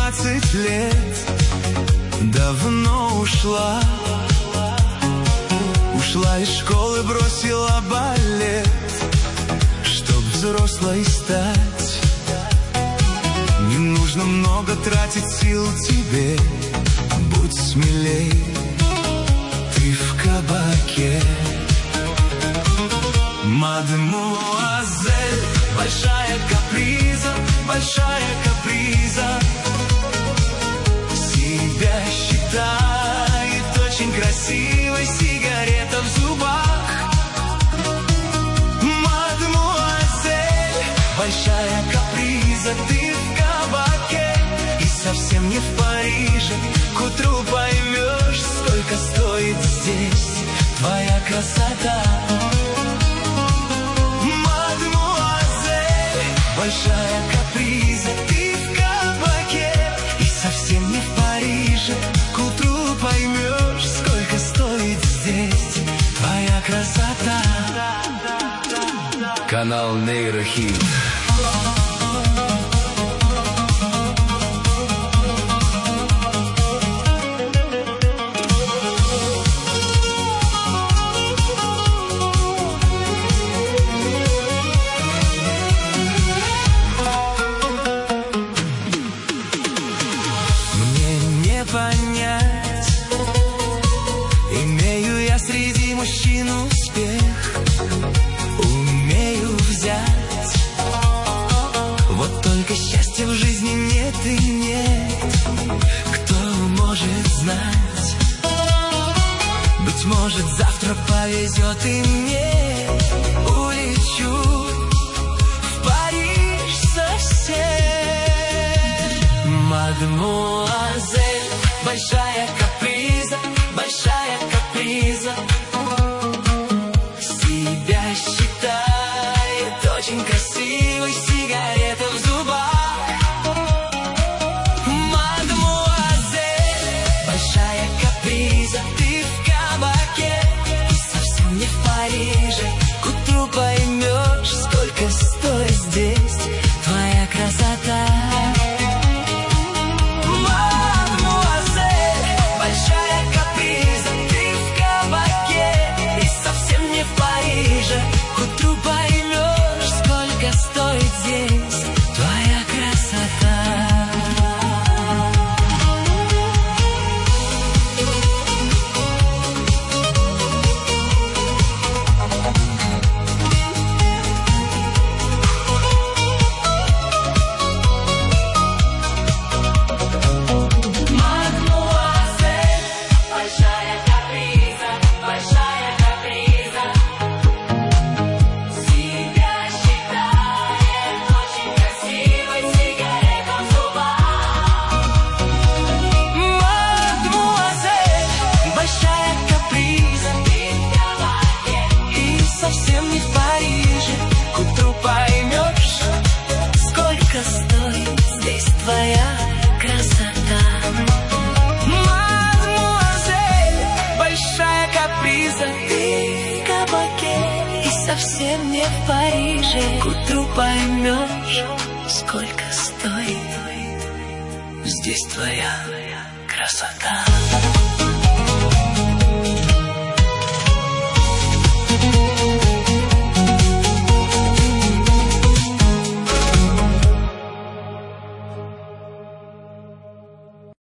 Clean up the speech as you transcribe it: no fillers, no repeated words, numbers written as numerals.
17 лет давно ушла. Ушла из школы, бросила балет, чтоб взрослой стать. Не нужно много тратить сил тебе, будь смелей, ты в кабаке. Мадемуазель, большая каприза, большая каприза. Себя считает очень красивой, сигарета в зубах. Мадемуазель, большая каприза, ты в кабаке и совсем не в Париже. К утру поймешь, сколько стоит здесь твоя красота. Большая каприза, ты в кабаке и совсем не в Париже. К утру поймешь, сколько стоит здесь твоя красота. Канал Нейрохит. Понять, имею я среди мужчин успех, умею взять. Вот только счастья в жизни нет и нет, кто может знать. Быть может, завтра повезет и мне, улечу в Париж совсем. Мадемуазель, большая каприза, большая каприза. Себя считает очень красивой, сигарета в зубах. Мадемуазель, большая каприза, ты в кабаке и совсем не в Париже. К утру поймешь, сколько стоит здесь твоя красота. К утру поймешь, сколько стоит здесь твоя красота. Мадемуазель, большая каприза, большая каприза. Совсем не в Париже, к утру поймешь, сколько стоит здесь твоя красота. Мадемуазель, большая каприза, ты в кабаке и совсем не в Париже. К утру поймешь, сколько стоит здесь твоя красота.